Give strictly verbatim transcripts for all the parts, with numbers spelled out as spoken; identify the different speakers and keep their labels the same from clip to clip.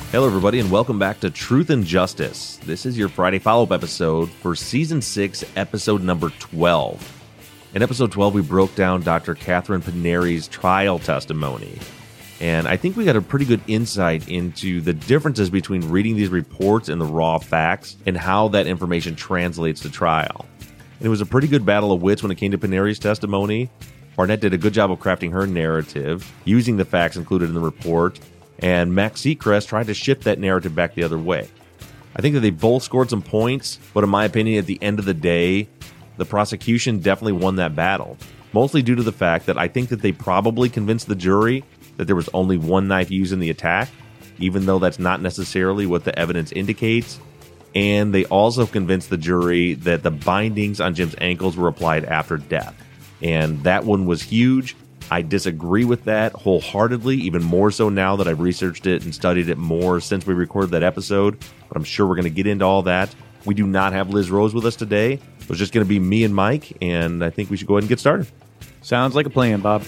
Speaker 1: Hello, everybody, and welcome back to Truth and Justice. This is your Friday follow-up episode for Season six, Episode number twelve. In Episode twelve, we broke down Doctor Catherine Pineri's trial testimony, and I think we got a pretty good insight into the differences between reading these reports and the raw facts and how that information translates to trial. And it was a pretty good battle of wits when it came to Pineri's testimony. Barnett did a good job of crafting her narrative, using the facts included in the report, and Max Seacrest tried to shift that narrative back the other way. I think that they both scored some points, but in my opinion, at the end of the day, the prosecution definitely won that battle, mostly due to the fact that I think that they probably convinced the jury that there was only one knife used in the attack, even though that's not necessarily what the evidence indicates, and they also convinced the jury that the bindings on Jim's ankles were applied after death, and that one was huge. I disagree with that wholeheartedly, even more so now that I've researched it and studied it more since we recorded that episode. But I'm sure we're going to get into all that. We do not have Liz Rose with us today. It was just going to be me and Mike, and I think we should go ahead and get started.
Speaker 2: Sounds like a plan, Bob.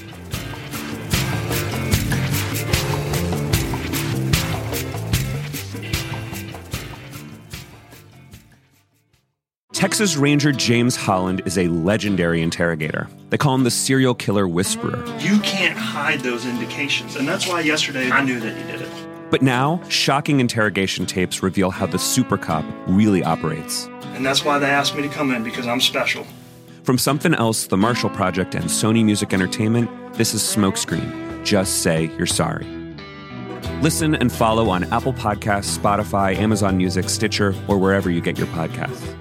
Speaker 3: Texas Ranger James Holland is a legendary interrogator. They call him the serial killer whisperer.
Speaker 4: You can't hide those indications, and that's why yesterday I knew that you did it.
Speaker 3: But now, shocking interrogation tapes reveal how the super cop really operates.
Speaker 4: And that's why they asked me to come in, because I'm special.
Speaker 3: From Something Else, The Marshall Project, and Sony Music Entertainment, this is Smokescreen. Just say you're sorry. Listen and follow on Apple Podcasts, Spotify, Amazon Music, Stitcher, or wherever you get your podcasts.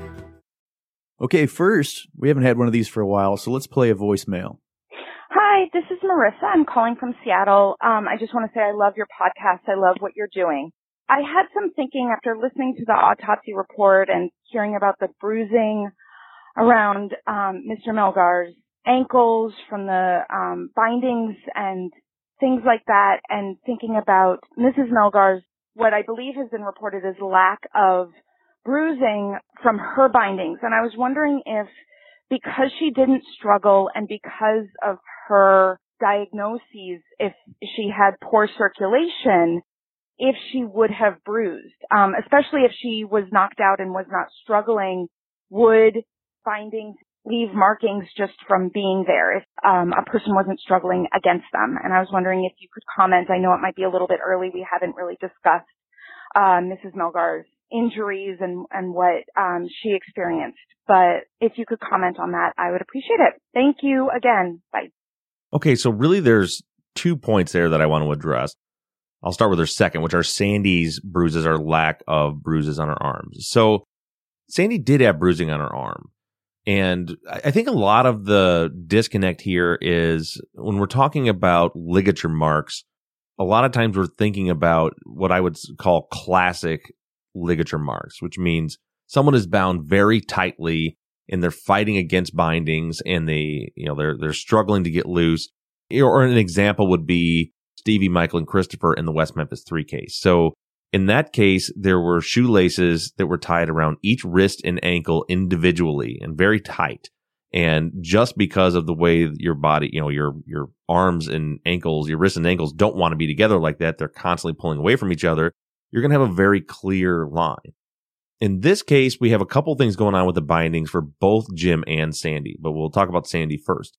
Speaker 2: Okay, first, we haven't had one of these for a while, so let's play a voicemail.
Speaker 5: Hi, this is Marissa. I'm calling from Seattle. Um, I just want to say I love your podcast. I love what you're doing. I had some thinking after listening to the autopsy report and hearing about the bruising around um, Mister Melgar's ankles from the um, bindings and things like that, and thinking about Missus Melgar's, what I believe has been reported as lack of bruising from her bindings. And I was wondering if, because she didn't struggle and because of her diagnoses, if she had poor circulation, if she would have bruised, um, especially if she was knocked out and was not struggling, would bindings leave markings just from being there if um, a person wasn't struggling against them? And I was wondering if you could comment. I know it might be a little bit early. We haven't really discussed uh, Missus Melgar's injuries and, and what um, she experienced. But if you could comment on that, I would appreciate it. Thank you again. Bye.
Speaker 1: Okay, so really there's two points there that I want to address. I'll start with her second, which are Sandy's bruises or lack of bruises on her arms. So Sandy did have bruising on her arm. And I think a lot of the disconnect here is when we're talking about ligature marks, a lot of times we're thinking about what I would call classic ligature marks, which means someone is bound very tightly and they're fighting against bindings and they, you know, they're, they're struggling to get loose. Or an example would be Stevie, Michael, and Christopher in the West Memphis three case. So in that case, there were shoelaces that were tied around each wrist and ankle individually and very tight. And just because of the way your body, you know, your, your arms and ankles, your wrists and ankles don't want to be together like that, they're constantly pulling away from each other, you're going to have a very clear line. In this case, we have a couple things going on with the bindings for both Jim and Sandy, but we'll talk about Sandy first.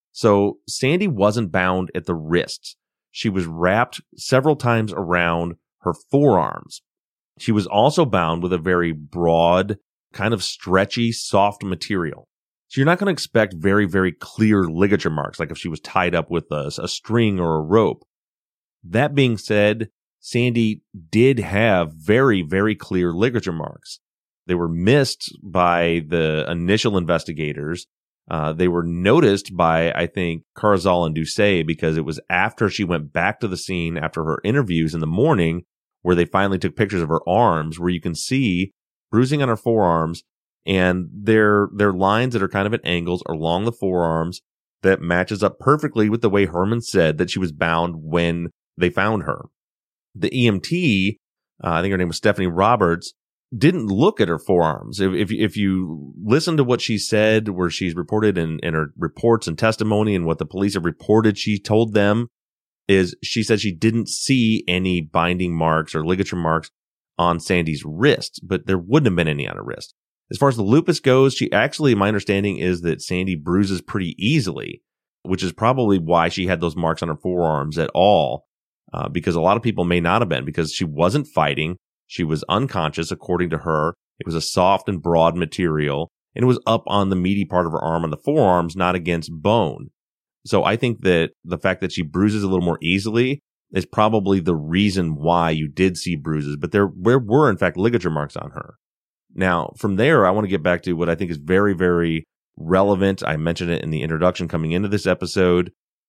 Speaker 1: So Sandy wasn't bound at the wrists. She was wrapped several times around her forearms. She was also bound with a very broad, kind of stretchy, soft material. So you're not going to expect very, very clear ligature marks, like if she was tied up with a, a string or a rope. That being said, Sandy did have very, very clear ligature marks. They were missed by the initial investigators. Uh, they were noticed by, I think, Carzal and Doucet because it was after she went back to the scene after her interviews in the morning where they finally took pictures of her arms, where you can see bruising on her forearms, and they're, they're lines that are kind of at angles along the forearms that matches up perfectly with the way Herman said that she was bound when they found her. The E M T, uh, I think her name was Stephanie Roberts, didn't look at her forearms. If, if, if you listen to what she said, where she's reported in, in her reports and testimony and what the police have reported she told them, is she said she didn't see any binding marks or ligature marks on Sandy's wrist, but there wouldn't have been any on her wrist. As far as the lupus goes, she actually, my understanding is that Sandy bruises pretty easily, which is probably why she had those marks on her forearms at all, uh, because a lot of people may not have been, because she wasn't fighting. She was unconscious, according to her. It was a soft and broad material, and it was up on the meaty part of her arm on the forearms, not against bone. So I think that the fact that she bruises a little more easily is probably the reason why you did see bruises, but there, there were, in fact, ligature marks on her. Now, from there, I want to get back to what I think is very, very relevant. I mentioned it in the introduction coming into this episode,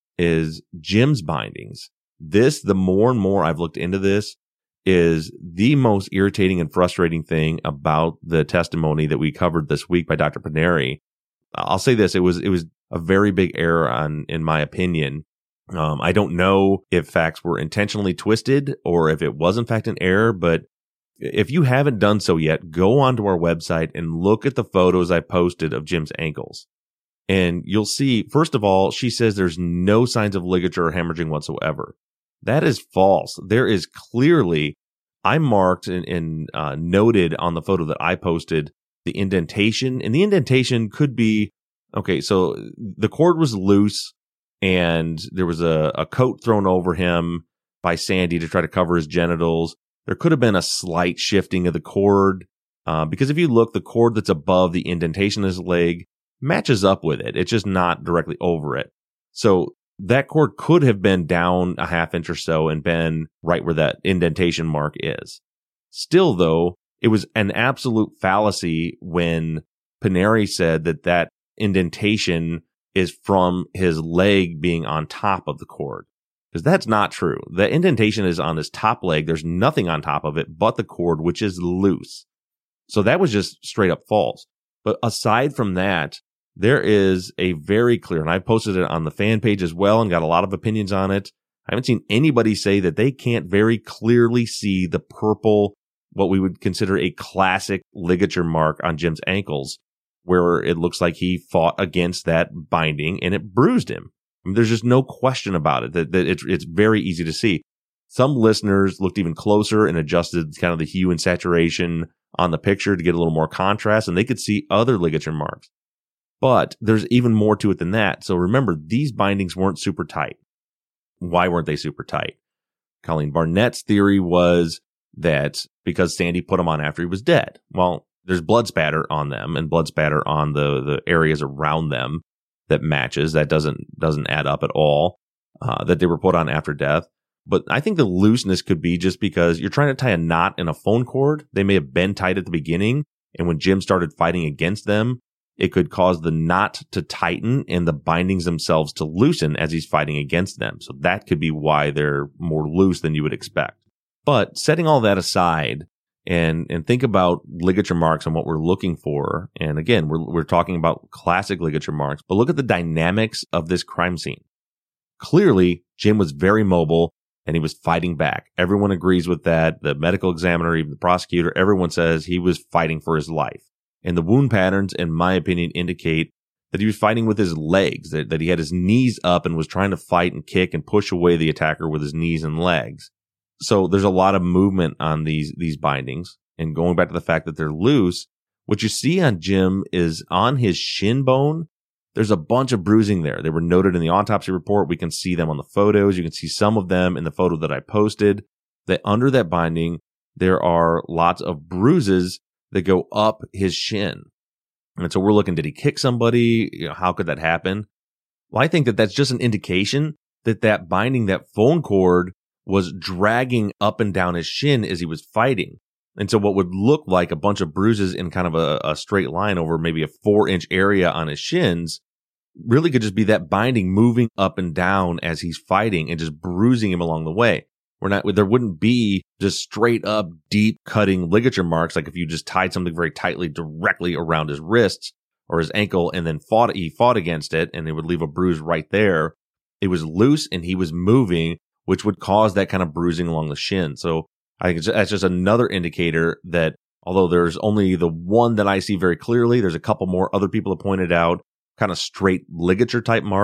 Speaker 1: is Jim's bindings. This, the more and more I've looked into this, is the most irritating and frustrating thing about the testimony that we covered this week by Doctor Pineri. I'll say this, it was, it was a very big error on, in my opinion. Um, I don't know if facts were intentionally twisted or if it was in fact an error, but if you haven't done so yet, go onto our website and look at the photos I posted of Jim's ankles. And you'll see, first of all, she says there's no signs of ligature or hemorrhaging whatsoever. That is false. There is clearly, I marked and, and uh, noted on the photo that I posted the indentation, and the indentation could be, okay, so the cord was loose and there was a, a coat thrown over him by Sandy to try to cover his genitals. There could have been a slight shifting of the cord, uh, because if you look, the cord that's above the indentation of his leg matches up with it. It's just not directly over it. So that cord could have been down a half inch or so and been right where that indentation mark is. Still, though, it was an absolute fallacy when Pineri said that that indentation is from his leg being on top of the cord. Because that's not true. The indentation is on his top leg. There's nothing on top of it but the cord, which is loose. So that was just straight up false. But aside from that, there is a very clear, and I posted it on the fan page as well and got a lot of opinions on it. I haven't seen anybody say that they can't very clearly see the purple, what we would consider a classic ligature mark on Jim's ankles, where it looks like he fought against that binding and it bruised him. I mean, there's just no question about it, that, that it's, it's very easy to see. Some listeners looked even closer and adjusted kind of the hue and saturation on the picture to get a little more contrast, and they could see other ligature marks. But there's even more to it than that. So remember, these bindings weren't super tight. Why weren't they super tight? Colleen Barnett's theory was that because Sandy put them on after he was dead. Well, there's blood spatter on them and blood spatter on the, the areas around them that matches. That doesn't doesn't add up at all, uh, that they were put on after death. But I think the looseness could be just because you're trying to tie a knot in a phone cord. They may have been tight at the beginning, and when Jim started fighting against them, it could cause the knot to tighten and the bindings themselves to loosen as he's fighting against them. So that could be why they're more loose than you would expect. But setting all that aside, and and think about ligature marks and what we're looking for. And again, we're we're talking about classic ligature marks, but look at the dynamics of this crime scene. Clearly, Jim was very mobile and he was fighting back. Everyone agrees with that. The medical examiner, even the prosecutor, everyone says he was fighting for his life. And the wound patterns, in my opinion, indicate that he was fighting with his legs, that, that he had his knees up and was trying to fight and kick and push away the attacker with his knees and legs. So there's a lot of movement on these, these bindings. And going back to the fact that they're loose, what you see on Jim is on his shin bone, there's a bunch of bruising there. They were noted in the autopsy report. We can see them on the photos. You can see some of them in the photo that I posted, that under that binding, there are lots of bruises that go up his shin. And so we're looking, did he kick somebody? You know, how could that happen? Well, I think that that's just an indication that that binding, that phone cord, was dragging up and down his shin as he was fighting. And so what would look like a bunch of bruises in kind of a, a straight line over maybe a four inch area on his shins really could just be that binding moving up and down as he's fighting and just bruising him along the way. We're not, there wouldn't be just straight up deep cutting ligature marks. Like if you just tied something very tightly directly around his wrists or his ankle and then fought, he fought against it and it would leave a bruise right there. It was loose and he was moving, which would cause that kind of bruising along the shin. So I think that's just another indicator that although there's only the one that I see very clearly, there's a couple more other people have pointed out kind of straight ligature type marks,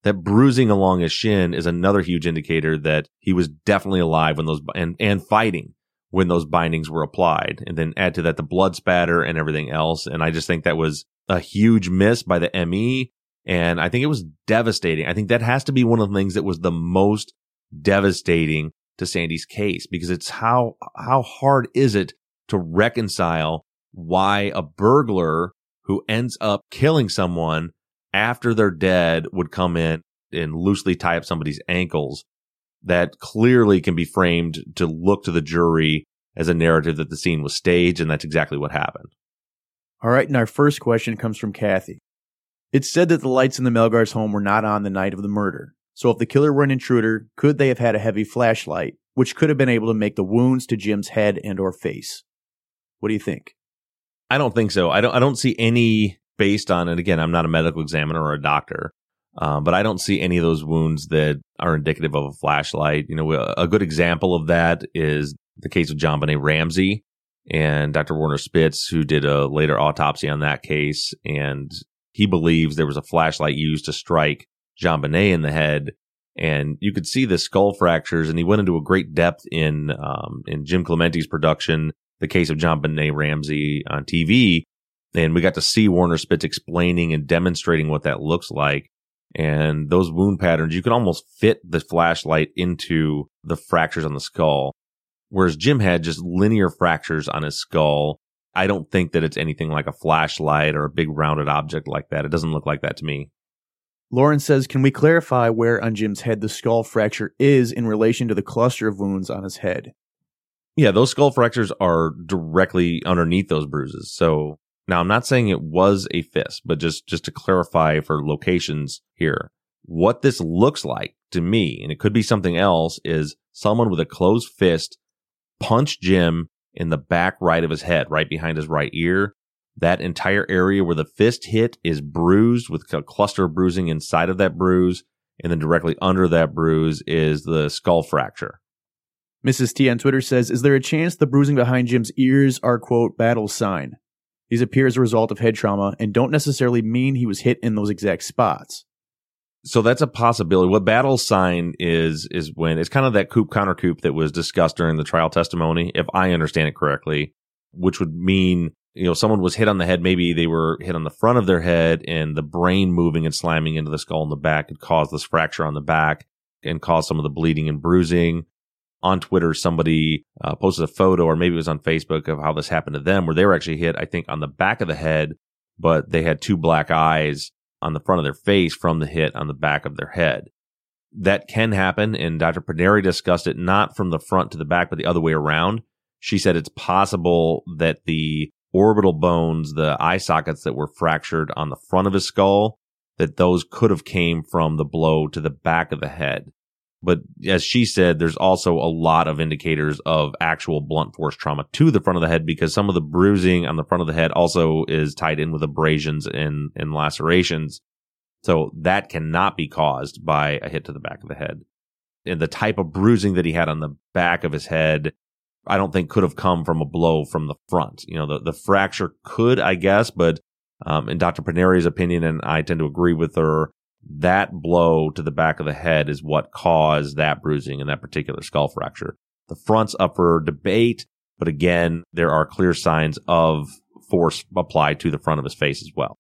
Speaker 1: That bruising along his shin is another huge indicator that he was definitely alive when those and and fighting when those bindings were applied. And then add to that the blood spatter and everything else. And I just think that was a huge miss by the M E. And I think it was devastating. I think that has to be one of the things that was the most devastating to Sandy's case, because it's how how hard is it to reconcile why a burglar who ends up killing someone after they're dead would come in and loosely tie up somebody's ankles. That clearly can be framed to look to the jury as a narrative that the scene was staged, and that's exactly what happened.
Speaker 2: All right, and our first question comes from Kathy. It's said that the lights in the Melgar's home were not on the night of the murder. So if the killer were an intruder, could they have had a heavy flashlight, which could have been able to make the wounds to Jim's head and or face? What do you think?
Speaker 1: I don't think so. I don't I don't see any, based on, and again, I'm not a medical examiner or a doctor, um, but I don't see any of those wounds that are indicative of a flashlight. You know, a, a good example of that is the case of JonBenet Ramsey and Doctor Werner Spitz, who did a later autopsy on that case, and he believes there was a flashlight used to strike JonBenet in the head, and you could see the skull fractures, and he went into a great depth in um, in Jim Clementi's production, The Case of JonBenet Ramsey, on T V, and we got to see Werner Spitz explaining and demonstrating what that looks like. And those wound patterns, you could almost fit the flashlight into the fractures on the skull, whereas Jim had just linear fractures on his skull. I don't think that it's anything like a flashlight or a big rounded object like that. It doesn't look like that to me.
Speaker 2: Lauren says, can we clarify where on Jim's head the skull fracture is in relation to the cluster of wounds on his head?
Speaker 1: Yeah, those skull fractures are directly underneath those bruises. So now I'm not saying it was a fist, but just, just to clarify for locations here, what this looks like to me, and it could be something else, is someone with a closed fist punched Jim in the back right of his head, right behind his right ear. That entire area where the fist hit is bruised with a cluster of bruising inside of that bruise. And then directly under that bruise is the skull fracture.
Speaker 2: Missus T on Twitter says, is there a chance the bruising behind Jim's ears are, quote, battle sign? These appear as a result of head trauma and don't necessarily mean he was hit in those exact spots.
Speaker 1: So that's a possibility. What battle sign is, is when it's kind of that coup counter coup that was discussed during the trial testimony, if I understand it correctly, which would mean, you know, someone was hit on the head. Maybe they were hit on the front of their head, and the brain moving and slamming into the skull in the back could cause this fracture on the back and cause some of the bleeding and bruising. On Twitter, somebody uh, posted a photo, or maybe it was on Facebook, of how this happened to them, where they were actually hit, I think, on the back of the head, but they had two black eyes on the front of their face from the hit on the back of their head. That can happen, and Doctor Paneri discussed it not from the front to the back, but the other way around. She said it's possible that the orbital bones, the eye sockets that were fractured on the front of his skull, that those could have came from the blow to the back of the head. But as she said, there's also a lot of indicators of actual blunt force trauma to the front of the head, because some of the bruising on the front of the head also is tied in with abrasions and, and lacerations. So that cannot be caused by a hit to the back of the head. And the type of bruising that he had on the back of his head, I don't think could have come from a blow from the front. You know, the, the fracture could, I guess, but um, in Doctor Paneri's opinion, and I tend to agree with her, that blow to the back of the head is what caused that bruising and that particular skull fracture. The front's up for debate, but again, there are clear signs of force applied to the front of his face as well.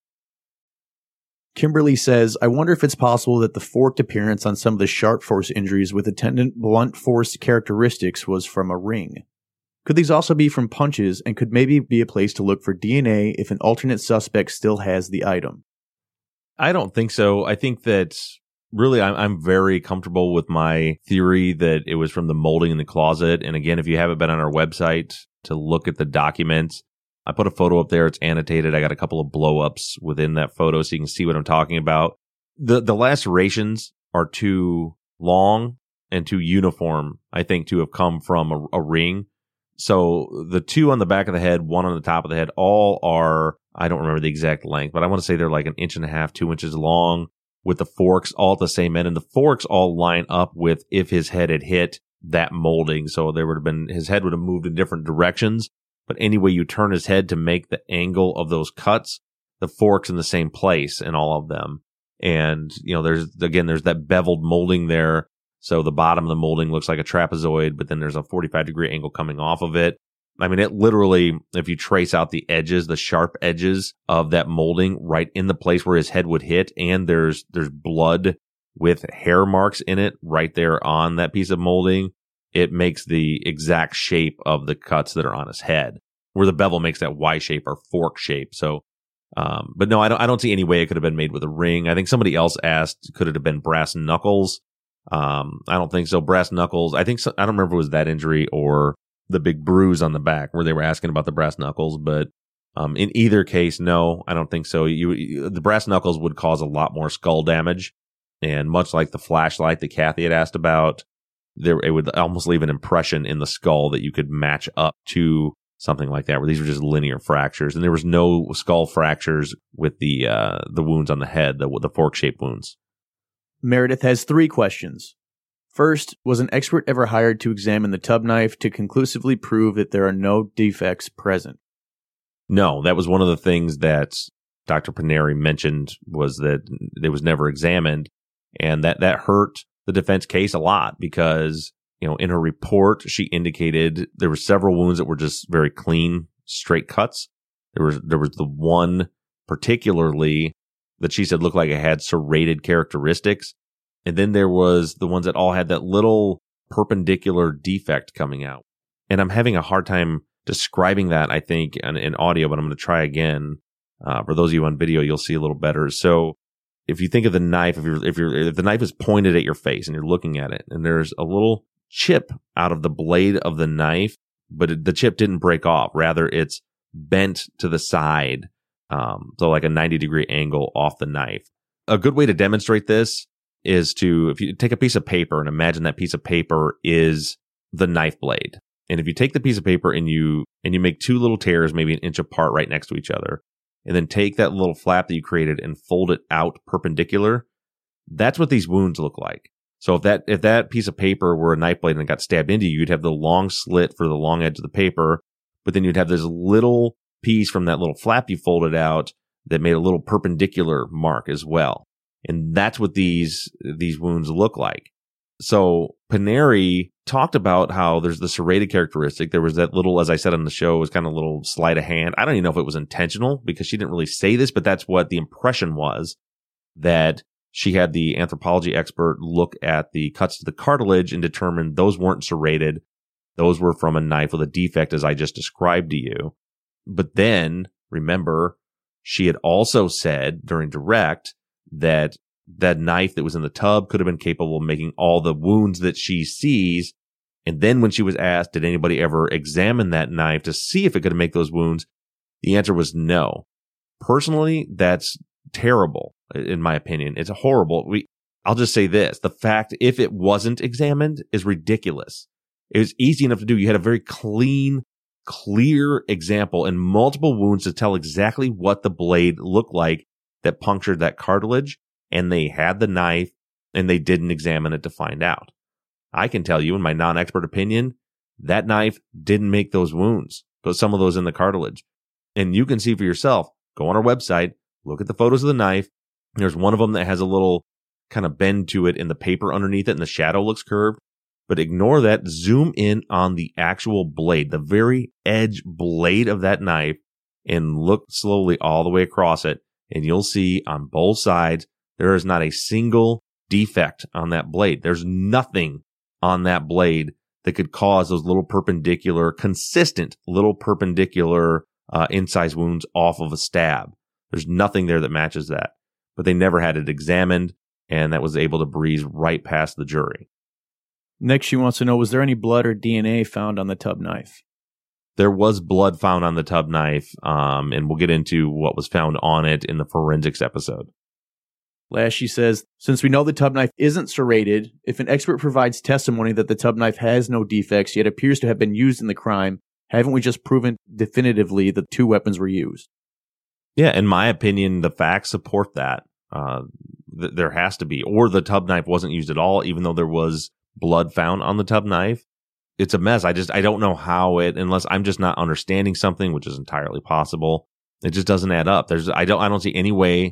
Speaker 2: Kimberly says, I wonder if it's possible that the forked appearance on some of the sharp force injuries with attendant blunt force characteristics was from a ring. Could these also be from punches, and could maybe be a place to look for D N A if an alternate suspect still has the item?
Speaker 1: I don't think so. I think that really I'm, I'm very comfortable with my theory that it was from the molding in the closet. And again, if you haven't been on our website to look at the documents, I put a photo up there. It's annotated. I got a couple of blow-ups within that photo so you can see what I'm talking about. The the lacerations are too long and too uniform, I think, to have come from a, a ring. So the two on the back of the head, one on the top of the head, all are, I don't remember the exact length, but I want to say they're like an inch and a half, two inches long, with the forks all at the same end. And the forks all line up with if his head had hit that molding. So there would have been, his head would have moved in different directions. But any way you turn his head to make the angle of those cuts, the fork's in the same place in all of them. And, you know, there's, again, there's that beveled molding there. So the bottom of the molding looks like a trapezoid, but then there's a forty-five degree angle coming off of it. I mean, it literally, if you trace out the edges, the sharp edges of that molding right in the place where his head would hit, and there's, there's blood with hair marks in it right there on that piece of molding, it makes the exact shape of the cuts that are on his head, where the bevel makes that Y shape or fork shape. So, um, but no, I don't, I don't see any way it could have been made with a ring. I think somebody else asked, could it have been brass knuckles? Um, I don't think so. Brass knuckles. I think so, I don't remember if it was that injury or the big bruise on the back where they were asking about the brass knuckles, but um, in either case, no, I don't think so. You, you, the brass knuckles would cause a lot more skull damage, and much like the flashlight that Kathy had asked about, there it would almost leave an impression in the skull that you could match up to something like that, where these were just linear fractures, and there was no skull fractures with the uh, the wounds on the head, the the fork shaped wounds.
Speaker 2: Meredith has three questions. First, was an expert ever hired to examine the tub knife to conclusively prove that there are no defects present?
Speaker 1: No, that was one of the things that Doctor Pineri mentioned, was that it was never examined, and that, that hurt the defense case a lot because, you know, in her report, she indicated there were several wounds that were just very clean, straight cuts. There was, there was the one particularly that she said looked like it had serrated characteristics. And then there was the ones that all had that little perpendicular defect coming out. And I'm having a hard time describing that, I think, in, in audio, but I'm going to try again. Uh, for those of you on video, you'll see a little better. So if you think of the knife, if you're, if you're, if the knife is pointed at your face and you're looking at it, and there's a little chip out of the blade of the knife, but it, the chip didn't break off. Rather, it's bent to the side. Um, so like a ninety degree angle off the knife. A good way to demonstrate this is to, if you take a piece of paper and imagine that piece of paper is the knife blade. And if you take the piece of paper and you, and you make two little tears, maybe an inch apart right next to each other, and then take that little flap that you created and fold it out perpendicular, that's what these wounds look like. So if that, if that piece of paper were a knife blade and it got stabbed into you, you'd have the long slit for the long edge of the paper, but then you'd have this little piece from that little flap you folded out that made a little perpendicular mark as well. And that's what these, these wounds look like. So Pineri talked about how there's the serrated characteristic. There was that little, as I said on the show, it was kind of a little sleight of hand. I don't even know if it was intentional because she didn't really say this, but that's what the impression was, that she had the anthropology expert look at the cuts to the cartilage and determine those weren't serrated. Those were from a knife with a defect, as I just described to you. But then, remember, she had also said during direct that that knife that was in the tub could have been capable of making all the wounds that she sees. And then when she was asked, did anybody ever examine that knife to see if it could make those wounds? The answer was no. Personally, that's terrible, in my opinion. It's horrible. We, I'll just say this. The fact, if it wasn't examined, is ridiculous. It was easy enough to do. You had a very clean, clear example and multiple wounds to tell exactly what the blade looked like that punctured that cartilage, and they had the knife and they didn't examine it to find out. I can tell you, in my non-expert opinion, that knife didn't make those wounds, but some of those in the cartilage. And you can see for yourself. Go on our website, look at the photos of the knife. There's one of them that has a little kind of bend to it in the paper underneath it, and the shadow looks curved. But ignore that. Zoom in on the actual blade, the very edge blade of that knife, and look slowly all the way across it. And you'll see on both sides, there is not a single defect on that blade. There's nothing on that blade that could cause those little perpendicular, consistent little perpendicular uh, incise wounds off of a stab. There's nothing there that matches that. But they never had it examined, and that was able to breeze right past the jury.
Speaker 2: Next, she wants to know, was there any blood or D N A found on the tub knife?
Speaker 1: There was blood found on the tub knife, um, and we'll get into what was found on it in the forensics episode.
Speaker 2: Last, she says, since we know the tub knife isn't serrated, if an expert provides testimony that the tub knife has no defects yet appears to have been used in the crime, haven't we just proven definitively the two weapons were used?
Speaker 1: Yeah, in my opinion, the facts support that. Uh, th- there has to be. Or the tub knife wasn't used at all, even though there was blood found on the tub knife. It's a mess. I just, I don't know how it, unless I'm just not understanding something, which is entirely possible. It just doesn't add up. There's, I don't, I don't see any way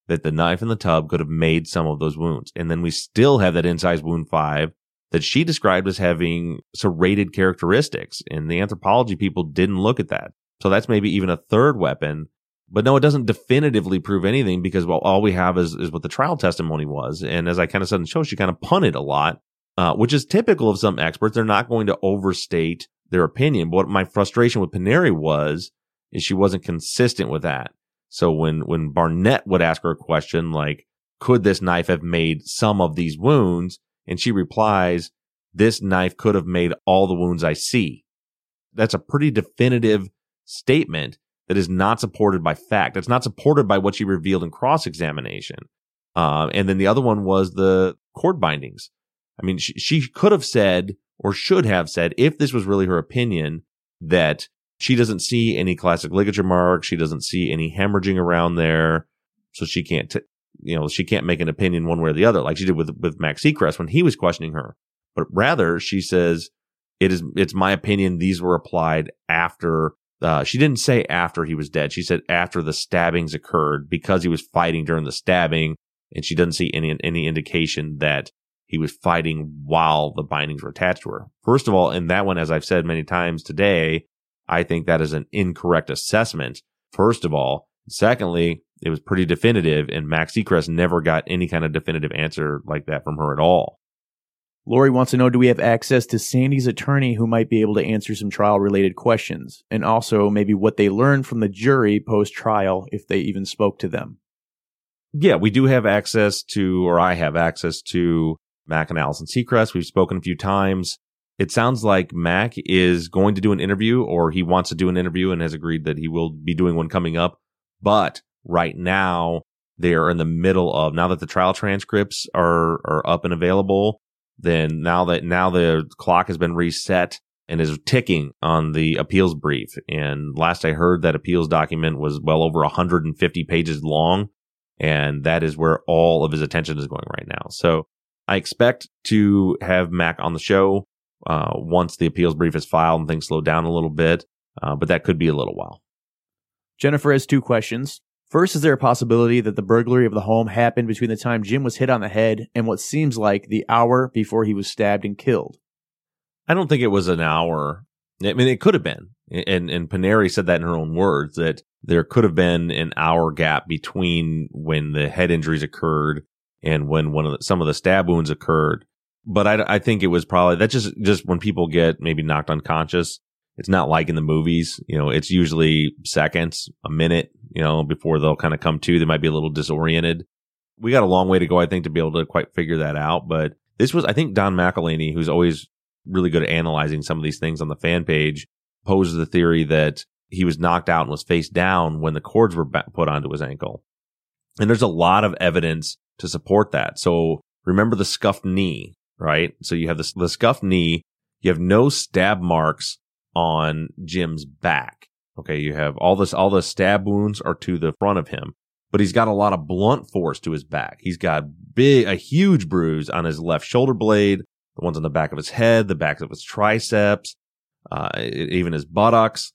Speaker 1: that the knife in the tub could have made some of those wounds. And then we still have that incised wound five that she described as having serrated characteristics. And the anthropology people didn't look at that. So that's maybe even a third weapon. But no, it doesn't definitively prove anything because, well, all we have is, is what the trial testimony was. And as I kind of said in the show, she kind of punted a lot, uh, which is typical of some experts. They're not going to overstate their opinion. But what my frustration with Paneri was, is she wasn't consistent with that. So when, when Barnett would ask her a question like, could this knife have made some of these wounds? And she replies, this knife could have made all the wounds I see. That's a pretty definitive statement that is not supported by fact. It's not supported by what she revealed in cross-examination. Um, and then the other one was the cord bindings. I mean, she, she could have said, or should have said, if this was really her opinion, that she doesn't see any classic ligature marks. She doesn't see any hemorrhaging around there. So she can't, t- you know, she can't make an opinion one way or the other, like she did with, with Max Seacrest when he was questioning her. But rather, she says, it is, it's my opinion these were applied after, uh, she didn't say after he was dead. She said after the stabbings occurred because he was fighting during the stabbing. And she doesn't see any, any indication that he was fighting while the bindings were attached to her. First of all, in that one, as I've said many times today, I think that is an incorrect assessment, first of all. Secondly, it was pretty definitive, and Max Seacrest never got any kind of definitive answer like that from her at all.
Speaker 2: Lori wants to know, do we have access to Sandy's attorney who might be able to answer some trial-related questions? And also maybe what they learned from the jury post-trial, if they even spoke to them.
Speaker 1: Yeah, we do have access to, or I have access to Mac and Allison Seacrest. We've spoken a few times. It sounds like Mac is going to do an interview, or he wants to do an interview and has agreed that he will be doing one coming up. But right now, they are in the middle of, now that the trial transcripts are, are up and available, then now that, now the clock has been reset and is ticking on the appeals brief. And last I heard, that appeals document was well over one hundred fifty pages long. And that is where all of his attention is going right now. So I expect to have Mac on the show uh, once the appeals brief is filed and things slow down a little bit. Uh, but that could be a little while.
Speaker 2: Jennifer has two questions. First, is there a possibility that the burglary of the home happened between the time Jim was hit on the head and what seems like the hour before he was stabbed and killed?
Speaker 1: I don't think it was an hour. I mean, it could have been. And, and Paneri said that in her own words, that there could have been an hour gap between when the head injuries occurred and when one of the, some of the stab wounds occurred. But I, I think it was probably, that's just, just when people get maybe knocked unconscious. It's not like in the movies, you know, it's usually seconds, a minute, you know, before they'll kind of come to. They might be a little disoriented. We got a long way to go, I think, to be able to quite figure that out. But this was, I think, Don McElhaney, who's always really good at analyzing some of these things on the fan page, poses the theory that he was knocked out and was face down when the cords were put onto his ankle. And there's a lot of evidence to support that. So remember the scuffed knee, right? So you have the, the scuffed knee. You have no stab marks on Jim's back. Okay, you have all this, all the stab wounds are to the front of him, but he's got a lot of blunt force to his back. He's got big, a huge bruise on his left shoulder blade, the ones on the back of his head, the back of his triceps, uh, even his buttocks.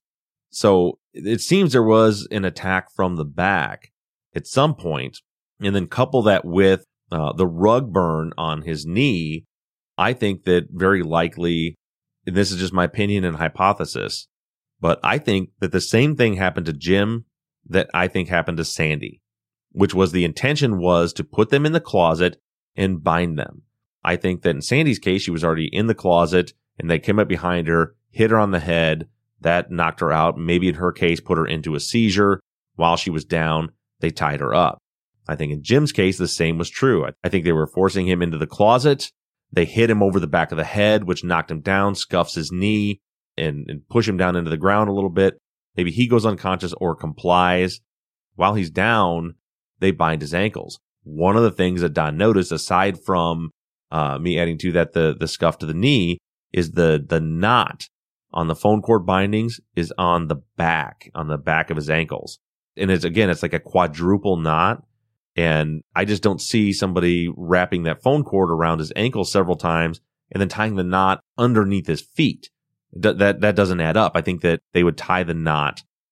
Speaker 1: So it seems there was an attack from the back at some point, and then couple that with uh, the rug burn on his knee. I think that very likely, and this is just my opinion and hypothesis, but I think that the same thing happened to Jim that I think happened to Sandy, which was the intention was to put them in the closet and bind them. I think that in Sandy's case, she was already in the closet and they came up behind her, hit her on the head. That knocked her out. Maybe in her case, put her into a seizure. While she was down, they tied her up. I think in Jim's case, the same was true. I think they were forcing him into the closet. They hit him over the back of the head, which knocked him down, scuffs his knee, and, and push him down into the ground a little bit. Maybe he goes unconscious or complies. While he's down, they bind his ankles. One of the things that Don noticed, aside from uh, me adding to that the the scuff to the knee, is the the knot on the phone cord bindings is on the back, on the back of his ankles. And it's, again, it's like a quadruple knot. And I just don't see somebody wrapping that phone cord around his ankle several times and then tying the knot underneath his feet. That, that, that doesn't add up. I think that they would tie the knot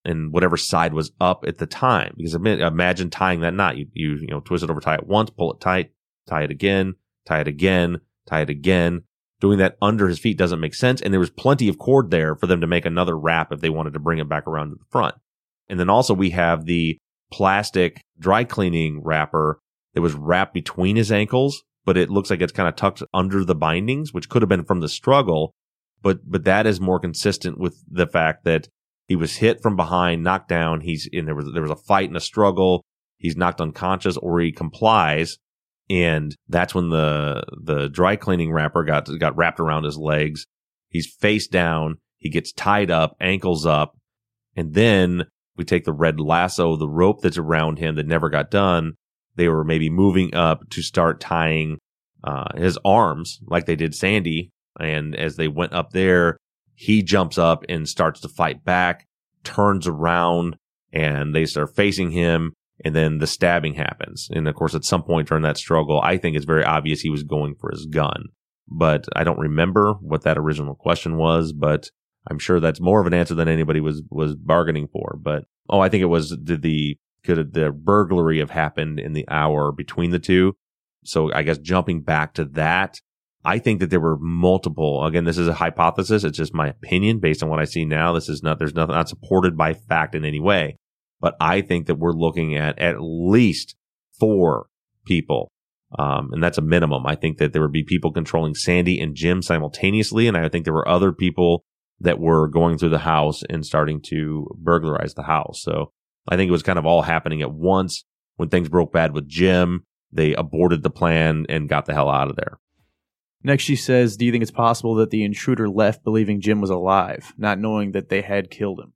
Speaker 1: and whatever side was up at the time. Because imagine tying that knot. You, you, you know, twist it over, tie it once, pull it tight, tie it again, tie it again, tie it again. Doing that under his feet doesn't make sense. And there was plenty of cord there for them to make another wrap if they wanted to bring it back around to the front. And then also we have the plastic dry cleaning wrapper that was wrapped between his ankles, but it looks like it's kind of tucked under the bindings, which could have been from the struggle. But, but that is more consistent with the fact that he was hit from behind, knocked down. He's in there was, there was a fight and a struggle. He's knocked unconscious or he complies. And that's when the, the dry cleaning wrapper got, got wrapped around his legs. He's face down. He gets tied up, ankles up. And then we take the red lasso, the rope that's around him that never got done. They were maybe moving up to start tying uh, his arms like they did Sandy. And as they went up there, he jumps up and starts to fight back, turns around, and they start facing him. And then the stabbing happens. And of course, at some point during that struggle, I think it's very obvious he was going for his gun. But I don't remember what that original question was, but I'm sure that's more of an answer than anybody was, was bargaining for. But, oh, I think it was, did the, could the burglary have happened in the hour between the two? So I guess jumping back to that, I think that there were multiple, again, this is a hypothesis. It's just my opinion based on what I see now. This is not, there's nothing, not supported by fact in any way. But I think that we're looking at at least four people. Um, and that's a minimum. I think that there would be people controlling Sandy and Jim simultaneously. And I think there were other people that were going through the house and starting to burglarize the house. So I think it was kind of all happening at once. When things broke bad with Jim, they aborted the plan and got the hell out of there.
Speaker 2: Next, she says, do you think it's possible that the intruder left believing Jim was alive, not knowing that they had killed him?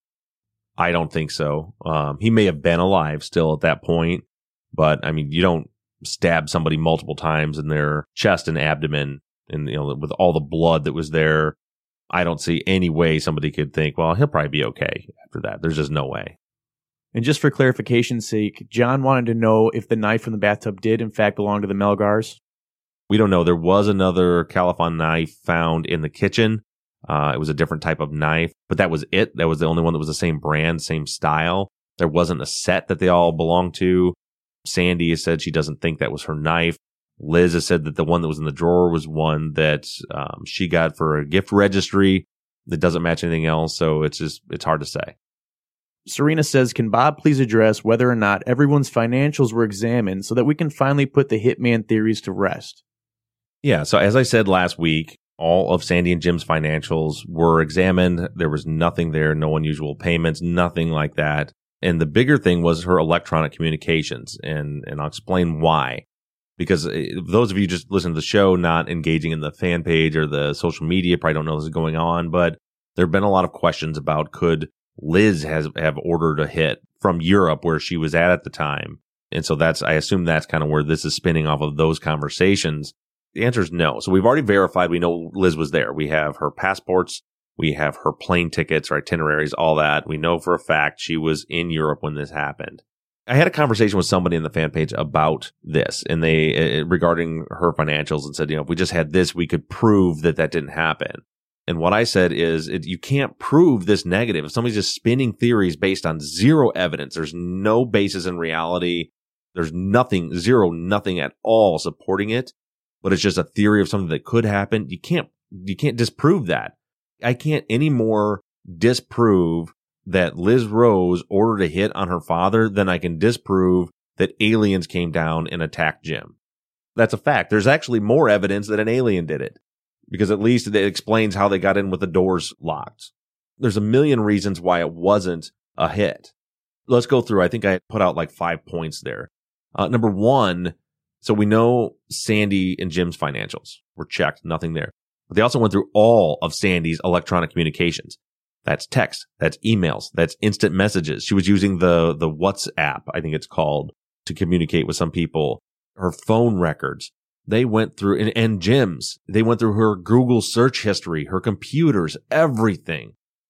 Speaker 1: I don't think so. Um, he may have been alive still at that point, but I mean, you don't stab somebody multiple times in their chest and abdomen, and you know, with all the blood that was there. I don't see any way somebody could think, well, he'll probably be okay after that. There's just no way.
Speaker 2: And just for clarification's sake, John wanted to know if the knife from the bathtub did in fact belong to the Melgars.
Speaker 1: We don't know. There was another Califon knife found in the kitchen. Uh, it was a different type of knife, but that was it. That was the only one that was the same brand, same style. There wasn't a set that they all belonged to. Sandy has said she doesn't think that was her knife. Liz has said that the one that was in the drawer was one that um, she got for a gift registry that doesn't match anything else. So it's just, it's hard to say.
Speaker 2: Serena says, can Bob please address whether or not everyone's financials were examined so that we can finally put the hitman theories to rest?
Speaker 1: Yeah. So as I said last week, all of Sandy and Jim's financials were examined. There was nothing there, no unusual payments, nothing like that. And the bigger thing was her electronic communications. And, and I'll explain why. Because those of you just listen to the show, not engaging in the fan page or the social media, probably don't know this is going on. But there have been a lot of questions about could Liz has have ordered a hit from Europe where she was at at the time. And so that's, I assume that's kind of where this is spinning off of those conversations. The answer is no. So we've already verified. We know Liz was there. We have her passports. We have her plane tickets, her itineraries, all that. We know for a fact she was in Europe when this happened. I had a conversation with somebody in the fan page about this, and they, uh, regarding her financials, and said, you know, if we just had this, we could prove that that didn't happen. And what I said is, it, you can't prove this negative. If somebody's just spinning theories based on zero evidence, there's no basis in reality. There's nothing, zero, nothing at all supporting it. But it's just a theory of something that could happen. You can't, you can't disprove that. I can't anymore disprove that Liz Rose ordered a hit on her father than I can disprove that aliens came down and attacked Jim. That's a fact. There's actually more evidence that an alien did it, because at least it explains how they got in with the doors locked. There's a million reasons why it wasn't a hit. Let's go through. I think I put out like five points there. Uh, number one, so we know Sandy and Jim's financials were checked, nothing there. But they also went through all of Sandy's electronic communications. That's text, that's emails, that's instant messages. She was using the, the WhatsApp, I think it's called, to communicate with some people. Her phone records. They went through, and, and Jim's, they went through her Google search history, her computers, everything.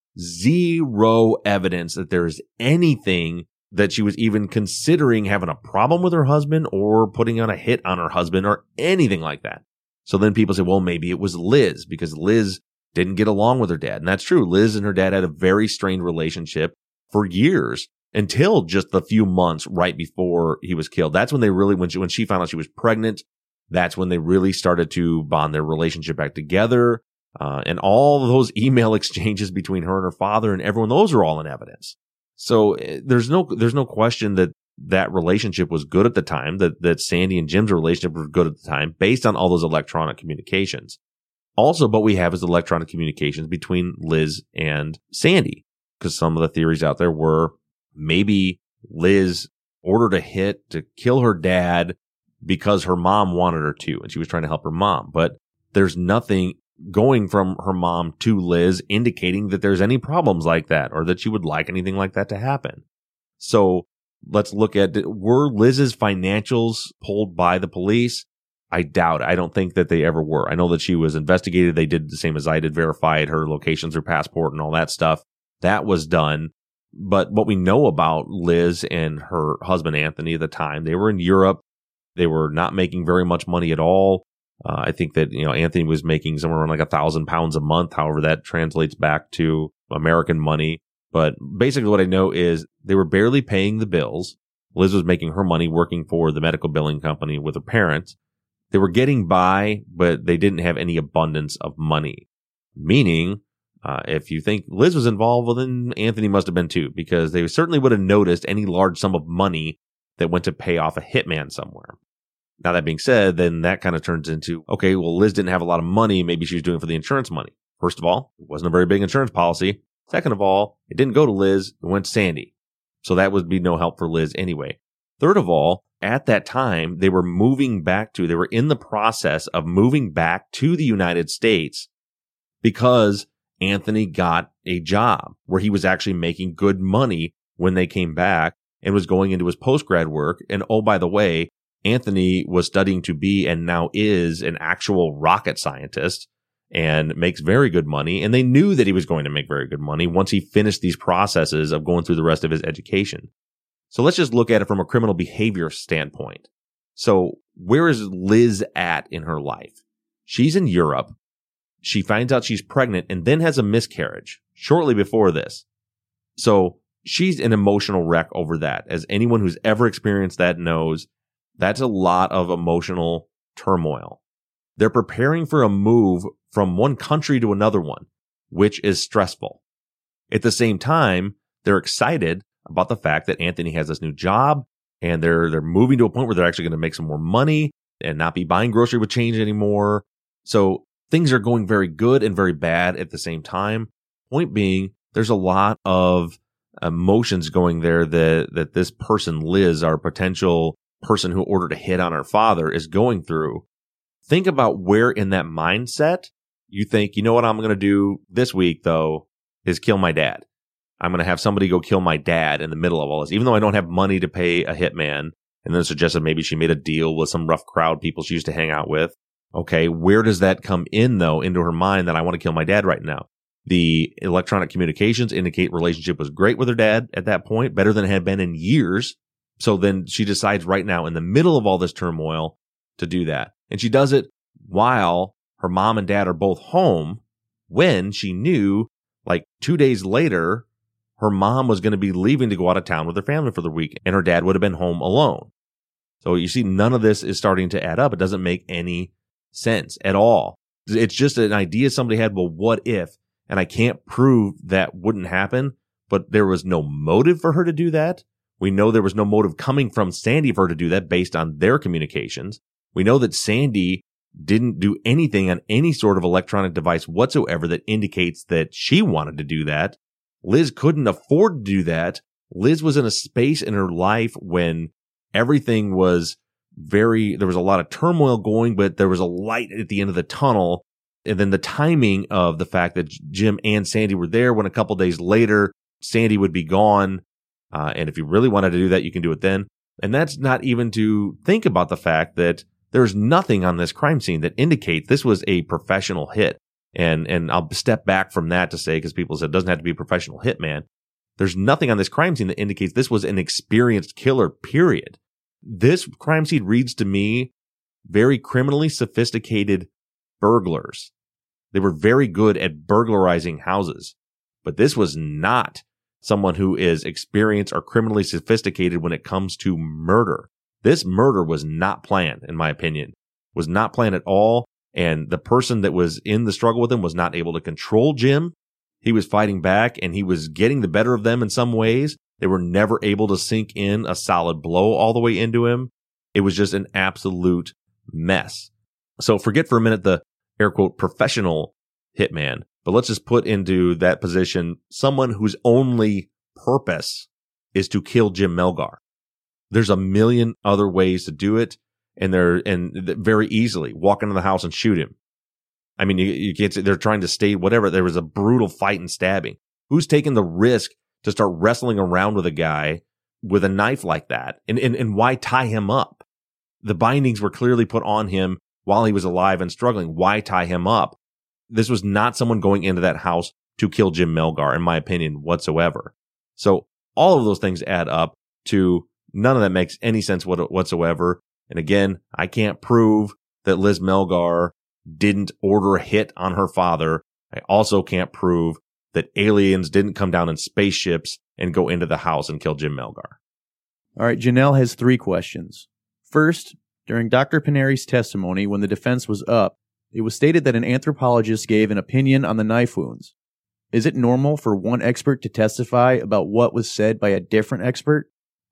Speaker 1: Zero evidence that there's anything that she was even considering having a problem with her husband or putting on a hit on her husband or anything like that. So then people say, well, maybe it was Liz because Liz didn't get along with her dad. And that's true. Liz and her dad had a very strained relationship. for years until just the few months right before he was killed. That's when they really, when she, when she found out she was pregnant, that's when they really started to bond their relationship back together. Uh, and all of those email exchanges between her and her father and everyone, those are all in evidence. So uh, there's no, there's no question that that relationship was good at the time, that, that Sandy and Jim's relationship was good at the time based on all those electronic communications. Also, what we have is electronic communications between Liz and Sandy, because some of the theories out there were maybe Liz ordered a hit to kill her dad because her mom wanted her to, and she was trying to help her mom. But there's nothing going from her mom to Liz indicating that there's any problems like that or that she would like anything like that to happen. So let's look at, were Liz's financials pulled by the police? I doubt. I don't think that they ever were. I know that she was investigated. They did the same as I did, verified her locations, her passport, and all that stuff. That was done. But what we know about Liz and her husband, Anthony, at the time, they were in Europe. They were not making very much money at all. Uh, I think that, you know, Anthony was making somewhere around like a thousand pounds a month. However, that translates back to American money. But basically what I know is they were barely paying the bills. Liz was making her money working for the medical billing company with her parents. They were getting by, but they didn't have any abundance of money. Meaning, uh, if you think Liz was involved, well, then Anthony must have been too, because they certainly would have noticed any large sum of money that went to pay off a hitman somewhere. Now, that being said, then that kind of turns into, okay, well, Liz didn't have a lot of money. Maybe she was doing it for the insurance money. First of all, it wasn't a very big insurance policy. Second of all, it didn't go to Liz. It went to Sandy. So that would be no help for Liz anyway. Third of all, at that time, they were moving back to, they were in the process of moving back to the United States because Anthony got a job where he was actually making good money when they came back and was going into his post-grad work. And oh, by the way, Anthony was studying to be and now is an actual rocket scientist and makes very good money. And they knew that he was going to make very good money once he finished these processes of going through the rest of his education. So let's just look at it from a criminal behavior standpoint. So where is Liz at in her life? She's in Europe. She finds out she's pregnant and then has a miscarriage shortly before this. So she's an emotional wreck over that. As anyone who's ever experienced that knows, that's a lot of emotional turmoil. They're preparing for a move from one country to another one, which is stressful. At the same time, they're excited about the fact that Anthony has this new job and they're they're moving to a point where they're actually going to make some more money and not be buying grocery with change anymore. So things are going very good and very bad at the same time. Point being, there's a lot of emotions going there that that this person, Liz, our potential person who ordered a hit on her father, is going through. Think about where in that mindset you think, you know what I'm going to do this week, though, is kill my dad. I'm going to have somebody go kill my dad in the middle of all this, even though I don't have money to pay a hitman. And then suggested maybe she made a deal with some rough crowd people she used to hang out with. Okay, where does that come in, though, into her mind that I want to kill my dad right now? The electronic communications indicate relationship was great with her dad at that point, better than it had been in years. So then she decides right now in the middle of all this turmoil to do that. And she does it while her mom and dad are both home, when she knew like two days later, her mom was going to be leaving to go out of town with her family for the week, and her dad would have been home alone. So you see, none of this is starting to add up. It doesn't make any sense at all. It's just an idea somebody had. Well, what if? And I can't prove that wouldn't happen, but there was no motive for her to do that. We know there was no motive coming from Sandy for her to do that based on their communications. We know that Sandy didn't do anything on any sort of electronic device whatsoever that indicates that she wanted to do that. Liz couldn't afford to do that. Liz was in a space in her life when everything was very, there was a lot of turmoil going, but there was a light at the end of the tunnel. And then the timing of the fact that Jim and Sandy were there when a couple days later, Sandy would be gone. Uh, and if you really wanted to do that, you can do it then. And that's not even to think about the fact that there's nothing on this crime scene that indicates this was a professional hit. And and I'll step back from that to say, because people said it doesn't have to be a professional hitman. There's nothing on this crime scene that indicates this was an experienced killer, period. This crime scene reads to me very criminally sophisticated burglars. They were very good at burglarizing houses. But this was not someone who is experienced or criminally sophisticated when it comes to murder. This murder was not planned, in my opinion, was not planned at all. And the person that was in the struggle with him was not able to control Jim. He was fighting back and he was getting the better of them in some ways. They were never able to sink in a solid blow all the way into him. It was just an absolute mess. So forget for a minute the air quote professional hitman, but let's just put into that position someone whose only purpose is to kill Jim Melgar. There's a million other ways to do it, and they're and very easily walk into the house and shoot him. I mean, you, you can't say they're trying to stay whatever. There was a brutal fight and stabbing. Who's taking the risk to start wrestling around with a guy with a knife like that? And, and, and why tie him up? The bindings were clearly put on him while he was alive and struggling. Why tie him up? This was not someone going into that house to kill Jim Melgar, in my opinion, whatsoever. So all of those things add up to none of that makes any sense whatsoever. And again, I can't prove that Liz Melgar didn't order a hit on her father. I also can't prove that aliens didn't come down in spaceships and go into the house and kill Jim Melgar.
Speaker 2: All right, Janelle has three questions. First, during Doctor Paneri's testimony, when the defense was up, it was stated that an anthropologist gave an opinion on the knife wounds. Is it normal for one expert to testify about what was said by a different expert?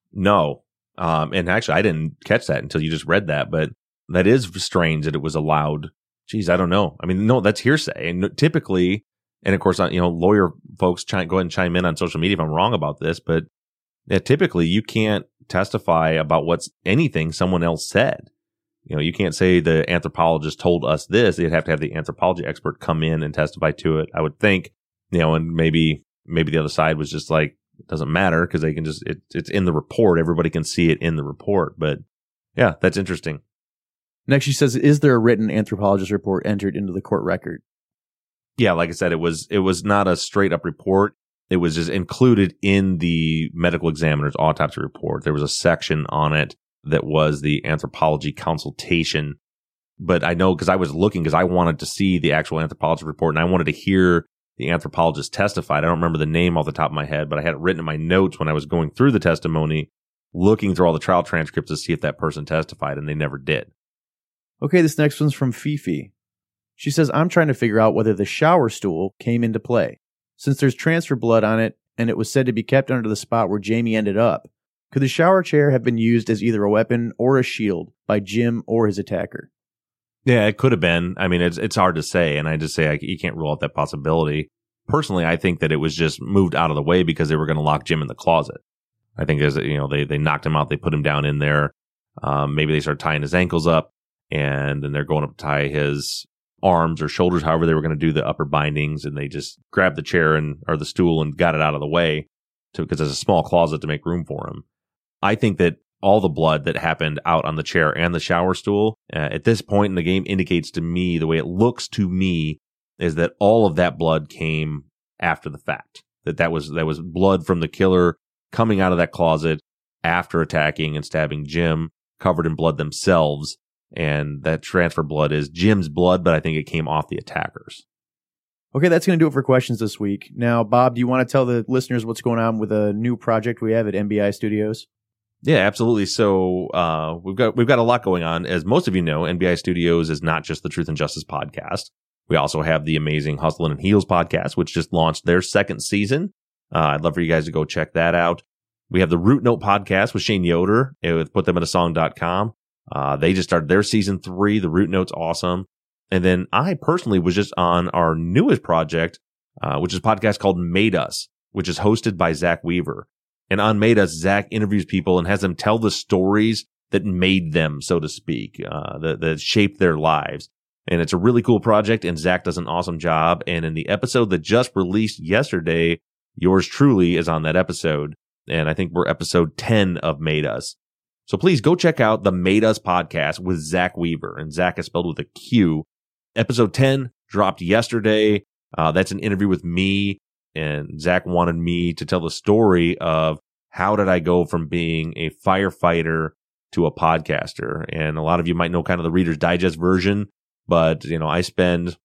Speaker 1: No. Um, and actually, I didn't catch that until you just read that, but that is strange that it was allowed. Geez, I don't know. I mean, no, that's hearsay. And typically, and of course, you know, lawyer folks chime, go ahead and chime in on social media if I'm wrong about this, but yeah, typically you can't testify about what's anything someone else said. You know, you can't say the anthropologist told us this. They'd have to have the anthropology expert come in and testify to it, I would think, you know, and maybe, maybe the other side was just like, it doesn't matter because they can just, it, it's in the report. Everybody can see it in the report. But yeah, that's interesting.
Speaker 2: Next, she says, is there a written anthropologist report entered into the court record?
Speaker 1: Yeah, like I said, it was, it was not a straight up report. It was just included in the medical examiner's autopsy report. There was a section on it that was the anthropology consultation. But I know because I was looking because I wanted to see the actual anthropology report and I wanted to hear the anthropologist testified. I don't remember the name off the top of my head, but I had it written in my notes when I was going through the testimony, looking through all the trial transcripts to see if that person testified, and they never did.
Speaker 2: Okay, this next one's from Fifi. She says, I'm trying to figure out whether the shower stool came into play. Since there's transfer blood on it, and it was said to be kept under the spot where Jamie ended up, could the shower chair have been used as either a weapon or a shield by Jim or his attacker?
Speaker 1: Yeah, it could have been. I mean, it's it's hard to say, and I just say I, you can't rule out that possibility. Personally, I think that it was just moved out of the way because they were going to lock Jim in the closet. I think as you know, they they knocked him out, they put him down in there. Um, maybe they started tying his ankles up, and then they're going up to tie his arms or shoulders, however they were going to do the upper bindings, and they just grabbed the chair and or the stool and got it out of the way to because there's a small closet to make room for him. I think that all the blood that happened out on the chair and the shower stool uh, at this point in the game indicates to me, the way it looks to me, is that all of that blood came after the fact. That that was that was blood from the killer coming out of that closet after attacking and stabbing Jim, covered in blood themselves. And that transfer blood is Jim's blood, but I think it came off the attackers.
Speaker 2: Okay, that's going to do it for questions this week. Now, Bob, do you want to tell the listeners what's going on with a new project we have at N B I Studios?
Speaker 1: Yeah, absolutely. So uh, we've got we've got a lot going on. As most of you know, N B I Studios is not just the Truth and Justice podcast. We also have the amazing Hustlin' and Heels podcast, which just launched their second season. Uh, I'd love for you guys to go check that out. We have the Root Note podcast with Shane Yoder with put them in a song dot com. Uh, they just started their season three. The Root Note's awesome. And then I personally was just on our newest project, uh, which is a podcast called Made Us, which is hosted by Zach Weaver. And on Made Us, Zach interviews people and has them tell the stories that made them, so to speak, uh, that, that shaped their lives. And it's a really cool project, and Zach does an awesome job. And in the episode that just released yesterday, yours truly is on that episode. And I think we're episode ten of Made Us. So please go check out the Made Us podcast with Zach Weaver. And Zach is spelled with a Q. Episode ten dropped yesterday. Uh, that's an interview with me. And Zach wanted me to tell the story of how did I go from being a firefighter to a podcaster. And a lot of you might know kind of the Reader's Digest version. But, you know, I spend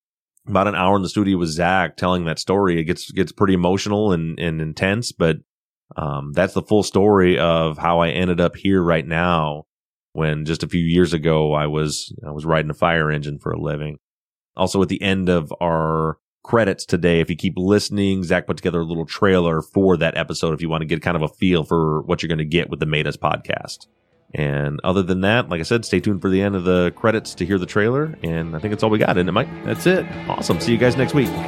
Speaker 1: about an hour in the studio with Zach telling that story. It gets gets pretty emotional and, and intense, but um, that's the full story of how I ended up here right now, when just a few years ago I was I was riding a fire engine for a living. Also, at the end of our credits today, if you keep listening, Zach put together a little trailer for that episode if you want to get kind of a feel for what you're going to get with the Made Us podcast. And other than that, like I said, stay tuned for the end of the credits to hear the trailer. And I think that's all we got, isn't it, Mike?
Speaker 2: That's it.
Speaker 1: Awesome. See you guys next week.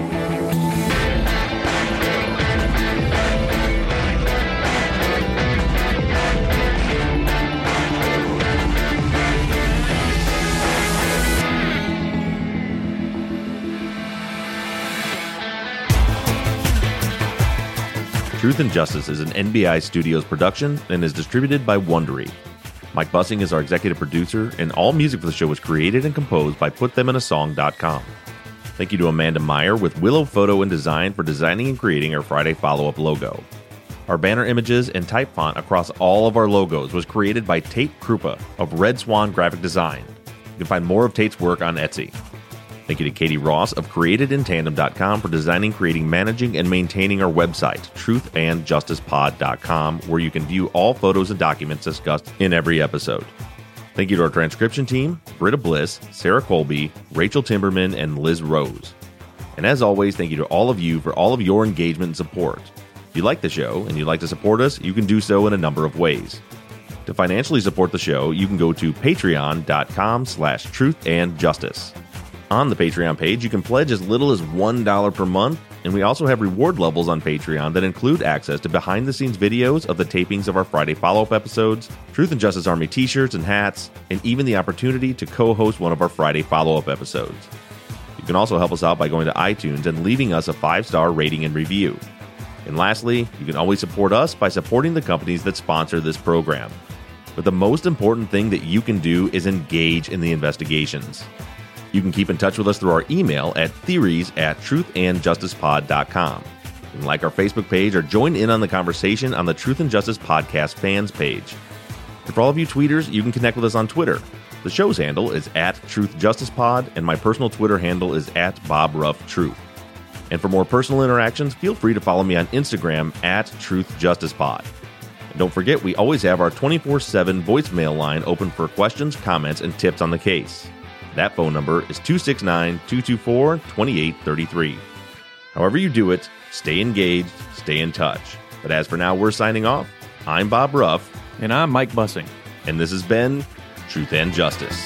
Speaker 1: Truth and Justice is an N B I Studios production and is distributed by Wondery. Mike Bussing is our executive producer, and all music for the show was created and composed by put them in a song dot com. Thank you to Amanda Meyer with Willow Photo and Design for designing and creating our Friday follow-up logo. Our banner images and type font across all of our logos was created by Tate Krupa of Red Swan Graphic Design. You can find more of Tate's work on Etsy. Thank you to Katie Ross of created in tandem dot com for designing, creating, managing, and maintaining our website, truth and justice pod dot com, where you can view all photos and documents discussed in every episode. Thank you to our transcription team, Britta Bliss, Sarah Colby, Rachel Timberman, and Liz Rose. And as always, thank you to all of you for all of your engagement and support. If you like the show and you'd like to support us, you can do so in a number of ways. To financially support the show, you can go to patreon dot com slash truth and justice. On the Patreon page, you can pledge as little as one dollar per month, and we also have reward levels on Patreon that include access to behind-the-scenes videos of the tapings of our Friday follow-up episodes, Truth and Justice Army t-shirts and hats, and even the opportunity to co-host one of our Friday follow-up episodes. You can also help us out by going to iTunes and leaving us a five-star rating and review. And lastly, you can always support us by supporting the companies that sponsor this program. But the most important thing that you can do is engage in the investigations. You can keep in touch with us through our email at theories at truth and justice pod dot com. You can like our Facebook page or join in on the conversation on the Truth and Justice Podcast fans page. And for all of you tweeters, you can connect with us on Twitter. The show's handle is at Truth Justice Pod, and my personal Twitter handle is at Bob Ruff Truth. And for more personal interactions, feel free to follow me on Instagram at Truth Justice Pod. And don't forget, we always have our twenty-four seven voicemail line open for questions, comments, and tips on the case. That phone number is two six nine, two two four, two eight three three. However you do it, stay engaged, stay in touch. But as for now, we're signing off. I'm Bob Ruff.
Speaker 2: And I'm Mike Bussing.
Speaker 1: And this has been Truth and Justice.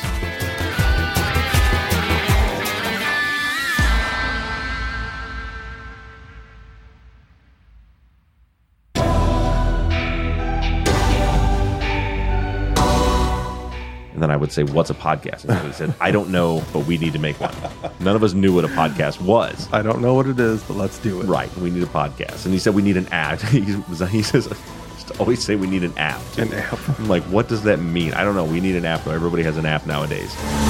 Speaker 1: And then I would say, what's a podcast? And he said, I don't know, but we need to make one. None of us knew what a podcast was.
Speaker 6: I don't know what it is, but let's do it.
Speaker 1: Right. We need a podcast. And he said, we need an app. he, was, he says, just always say we need an app. Too.
Speaker 6: An app.
Speaker 1: I'm like, what does that mean? I don't know. We need an app, though. Everybody has an app nowadays.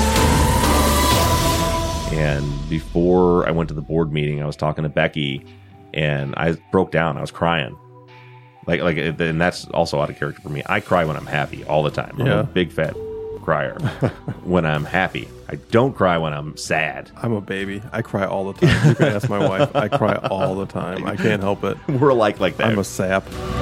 Speaker 1: And before I went to the board meeting, I was talking to Becky, and I broke down. I was crying. Like, like, and that's also out of character for me. I cry when I'm happy all the time. I'm
Speaker 6: yeah.
Speaker 1: a big fat crier when I'm happy. I don't cry when I'm sad.
Speaker 6: I'm a baby. I cry all the time. You can ask my wife. I cry all the time. I can't help it.
Speaker 1: We're alike like that.
Speaker 6: I'm a sap.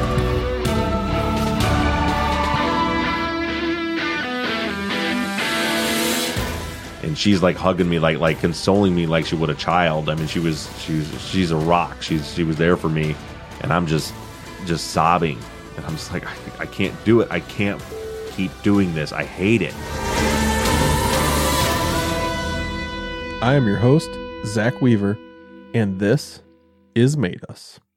Speaker 1: And she's like hugging me, like like consoling me like she would a child. I mean, she was she's she's a rock. She's she was there for me, and I'm just just sobbing, and I'm just like I, I can't do it. I can't keep doing this. I hate it.
Speaker 6: I am your host, Zach Weaver, and this is Made Us.